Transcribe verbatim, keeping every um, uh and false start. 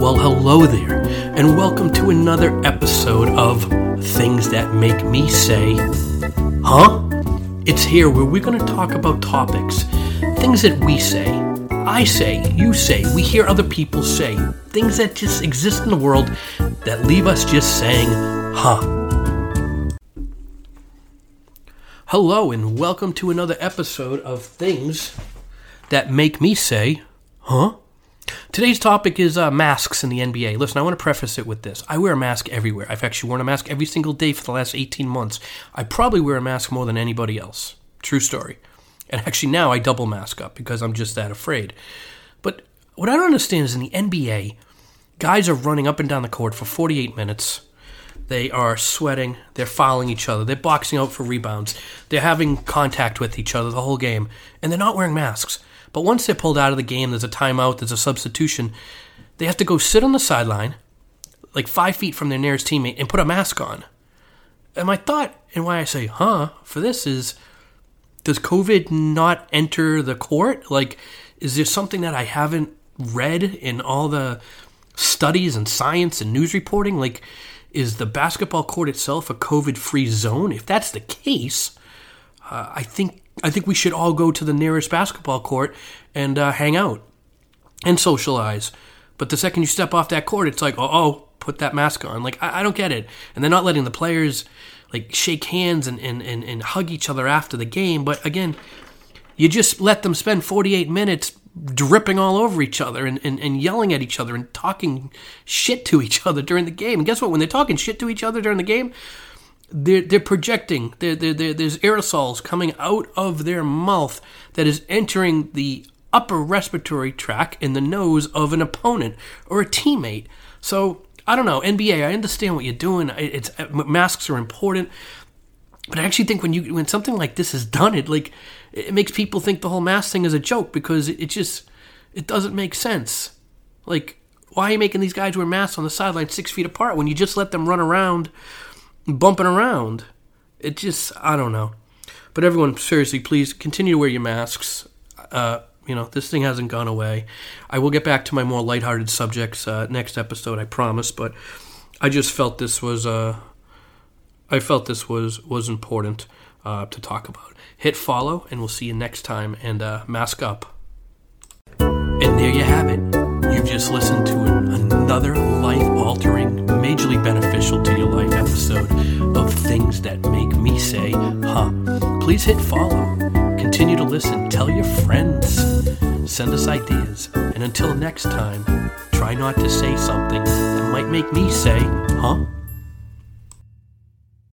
Well, hello there, and welcome to another episode of Things That Make Me Say, Huh? It's here where we're going to talk about topics, things that we say, I say, you say, we hear other people say, things that just exist in the world that leave us just saying, huh. Hello, and welcome to another episode of Things That Make Me Say, Huh? Today's topic is uh, masks in the N B A. Listen, I want to preface it with this. I wear a mask everywhere. I've actually worn a mask every single day for the last eighteen months. I probably wear a mask more than anybody else. True story. And actually now I double mask up because I'm just that afraid. But what I don't understand is in the N B A, guys are running up and down the court for forty-eight minutes. They are sweating. They're fouling each other. They're boxing out for rebounds. They're having contact with each other the whole game. And they're not wearing masks. But once they're pulled out of the game, there's a timeout, there's a substitution, they have to go sit on the sideline, like five feet from their nearest teammate, and put a mask on. And my thought, and why I say, huh, for this is, does COVID not enter the court? Like, is there something that I haven't read in all the studies and science and news reporting? Like, is the basketball court itself a COVID-free zone? If that's the case, uh, I think I think we should all go to the nearest basketball court and uh, hang out and socialize. But the second you step off that court, it's like, oh, oh put that mask on. Like, I, I don't get it. And they're not letting the players, like, shake hands and, and, and, and hug each other after the game. But, again, you just let them spend forty-eight minutes dripping all over each other and, and, and yelling at each other and talking shit to each other during the game. And guess what? When they're talking shit to each other during the game, They're, they're projecting, they're, they're, they're, there's aerosols coming out of their mouth that is entering the upper respiratory tract in the nose of an opponent or a teammate. So, I don't know, N B A, I understand what you're doing. It's, masks are important. But I actually think when you when something like this is done, it like it makes people think the whole mask thing is a joke because it, it just, it doesn't make sense. Like, why are you making these guys wear masks on the sideline six feet apart when you just let them run around bumping around? It just, I don't know. But everyone, seriously, please continue to wear your masks. Uh, you know, this thing hasn't gone away. I will get back to my more lighthearted subjects uh, next episode, I promise. But I just felt this was, uh, I felt this was was important uh, to talk about. Hit follow, and we'll see you next time. And uh, mask up. And there you have it. You've just listened to an, another life-altering, majorly beneficial to your life episode of Things That Make Me Say, Huh. Please hit follow. Continue to listen. Tell your friends. Send us ideas. And until next time, try not to say something that might make me say, huh?